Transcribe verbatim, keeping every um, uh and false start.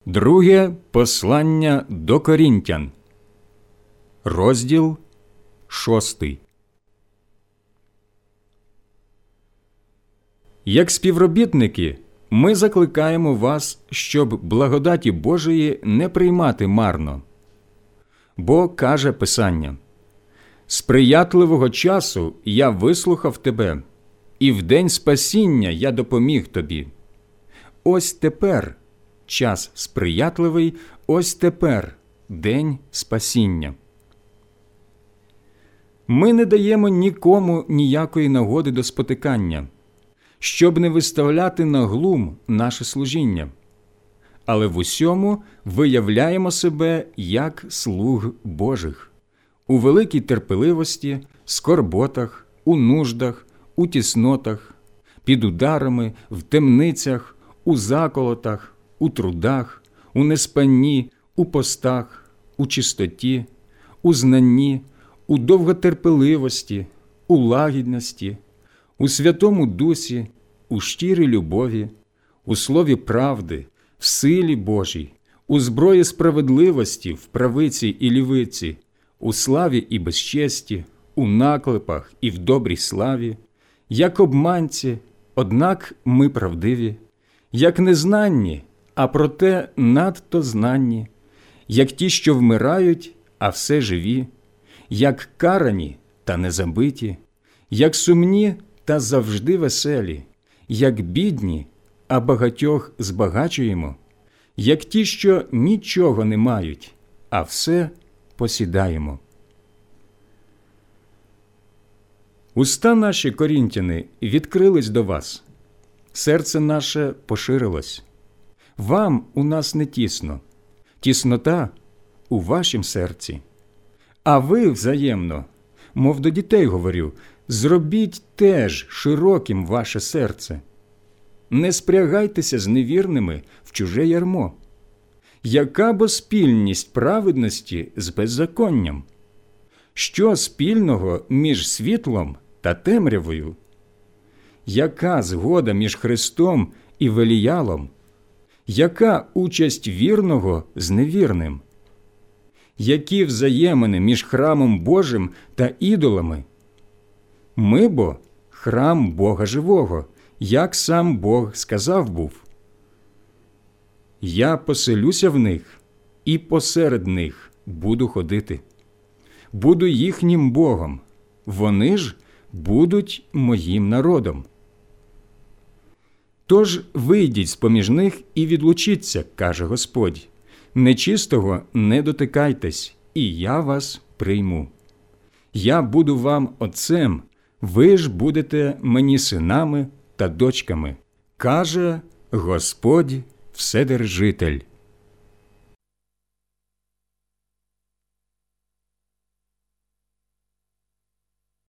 Друге послання до Корінтян, розділ шостий. Як співробітники, ми закликаємо вас, щоб благодаті Божої не приймати марно. Бо, каже Писання, «Сприятливого часу я вислухав тебе, і в день спасіння я допоміг тобі. Ось тепер час сприятливий, ось тепер день спасіння». Ми не даємо нікому ніякої нагоди до спотикання, щоб не виставляти на глум наше служіння, але в усьому виявляємо себе як слуг Божих, у великій терпеливості, скорботах, у нуждах, у тіснотах, під ударами, в темницях, у заколотах, у трудах, у неспанні, у постах, у чистоті, у знанні, у довготерпеливості, у лагідності, у Святому Дусі, у щирій любові, у слові правди, в силі Божій, у зброї справедливості, в правиці і лівиці, у славі і безчесті, у наклепах і в добрій славі, як обманці, однак ми правдиві, як незнанні, а проте надто знанні, як ті, що вмирають, а все живі, як карані та не забиті, як сумні та завжди веселі, як бідні, а багатьох збагачуємо, як ті, що нічого не мають, а все посідаємо. Уста наші, корінтяни, відкрились до вас, серце наше поширилось. Вам у нас не тісно, тіснота у вашім серці. А ви взаємно, мов до дітей говорю, зробіть теж широким ваше серце. Не спрягайтеся з невірними в чуже ярмо. Яка бо спільність праведності з беззаконням? Що спільного між світлом та темрявою? Яка згода між Христом і Веліялом? Яка участь вірного з невірним? Які взаємини між храмом Божим та ідолами? Ми бо храм Бога живого, як сам Бог сказав був. Я поселюся в них і посеред них буду ходити. Буду їхнім Богом, вони ж будуть моїм народом. Тож вийдіть з-поміж них і відлучіться, каже Господь. Нечистого не дотикайтесь, і я вас прийму. Я буду вам отцем, ви ж будете мені синами та дочками, каже Господь Вседержитель.